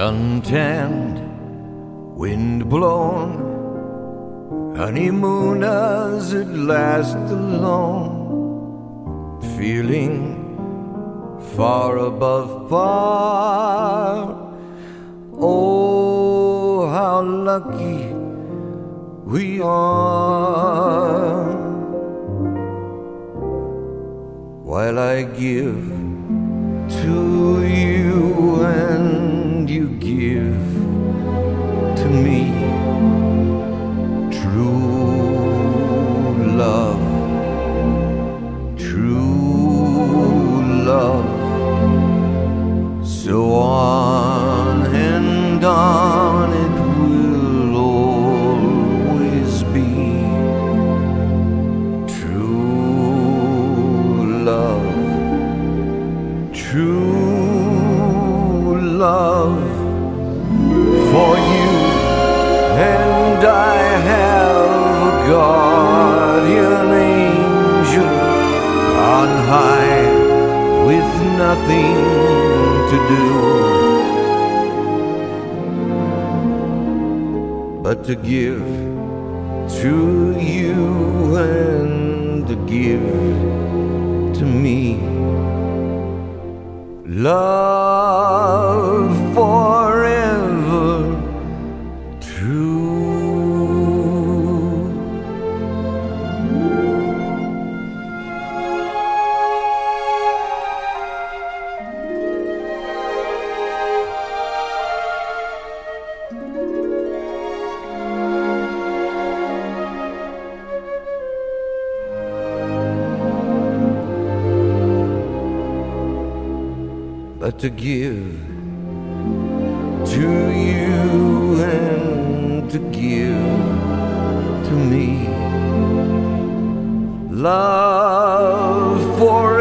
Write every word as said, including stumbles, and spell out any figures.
Sun-tanned, wind-blown, honeymooners at last alone, feeling far above par. Oh, how lucky we are. While I give to you and you give to me, true love, true love. So on and on it will always be true love, true love. For you and I have a guardian angel on high with nothing to do but to give to you and to give to me love forever true. But to give to you and to give to me love for